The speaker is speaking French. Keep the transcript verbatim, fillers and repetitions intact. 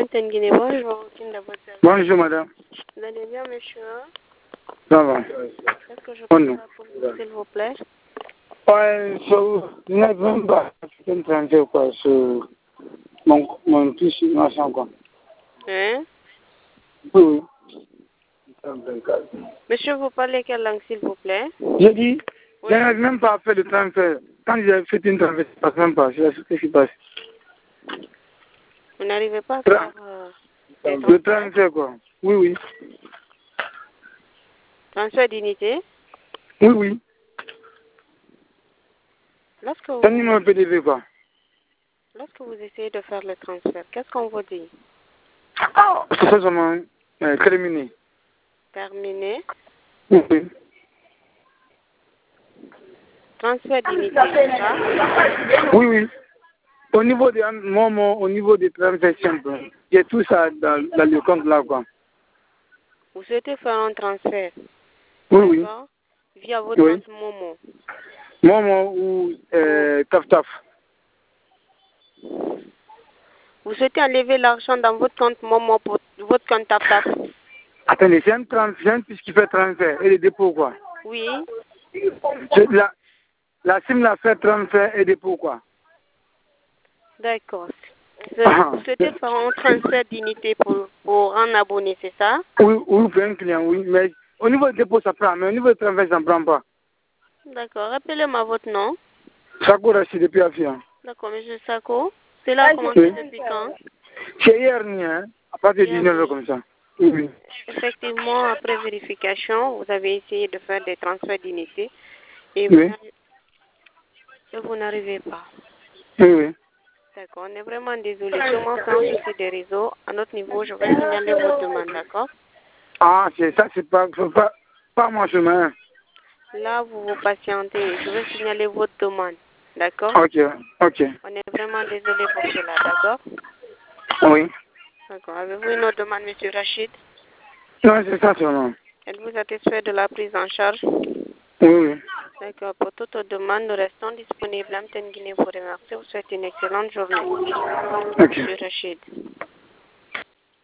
Blame Tenguine, bonjour. Bonjour, madame. Vous allez bien, monsieur? Ça va. Est-ce que je peux parler pour vous, s'il vous plaît? Ouais, je n'ai même pas fait quoi, sur mon, mon fils, machin, quoi. Hein? Oui, oui. Monsieur, vous parlez quelle langue, s'il vous plaît? J'ai dit, Oui. je n'ai même pas fait le transfert. Quand j'ai fait une transfert, ça passe même pas. Je sais ce qui se passe. Vous n'arrivez pas à Tra faire euh, des le transferts? transfert, quoi. Oui, oui. Transfert d'unité? Oui, oui. Lorsque C'est un vous, numéro P D V, quoi. lorsque vous essayez de faire le transfert, qu'est-ce qu'on vous dit? Ah, c'est ça, seulement euh, terminé. Terminé. Oui, oui. Transfert d'unité, c'est ça? Oui, oui. Au niveau des moments, au niveau des transferts simples, il y a tout ça dans, dans le compte là, quoi. Vous souhaitez faire un transfert? Oui, oui. D'accord? Via votre Oui. compte Momo. Momo ou euh, Taf Taf. Vous souhaitez enlever l'argent dans votre compte Momo pour votre compte TapTap? Attendez, c'est un transfert puisqu'il fait transfert et le dépôt, quoi. Oui. La, la SIM l'a fait transfert et dépôt, quoi. D'accord. Vous souhaitez faire un transfert d'unité pour, pour un abonné, c'est ça? Oui, oui, pour un client, oui. Mais au niveau du dépôt, ça prend. Mais au niveau du transfert, ça ne prend pas. D'accord. Rappelez-moi votre nom. Sako Rachid depuis Afia. D'accord, monsieur Sako. Cela a commencé Oui. depuis quand? C'est hier, hein, à partir de Hier dix-neuf heures nuit. comme ça. Oui, oui. Effectivement, après vérification, vous avez essayé de faire des transferts d'unité et vous Oui. n'arri- et vous n'arrivez pas. Oui, oui. D'accord, on est vraiment désolé. Sûrement, c'est un souci des réseaux. À notre niveau, je vais signaler votre demande, d'accord? Ah, c'est ça, c'est pas, c'est pas, pas mon chemin. Là, vous vous patientez. Je vais signaler votre demande, d'accord? Ok, ok. On est vraiment désolé pour cela, d'accord? Oui. D'accord. Avez-vous une autre demande, monsieur Rachid? Non, c'est ça seulement. Êtes-vous satisfait de la prise en charge? Oui, oui. D'accord. Pour toute autre demande, nous restons disponibles. Amten Guinée vous remercie. Vous souhaite une excellente journée. Ok. Monsieur Rachid.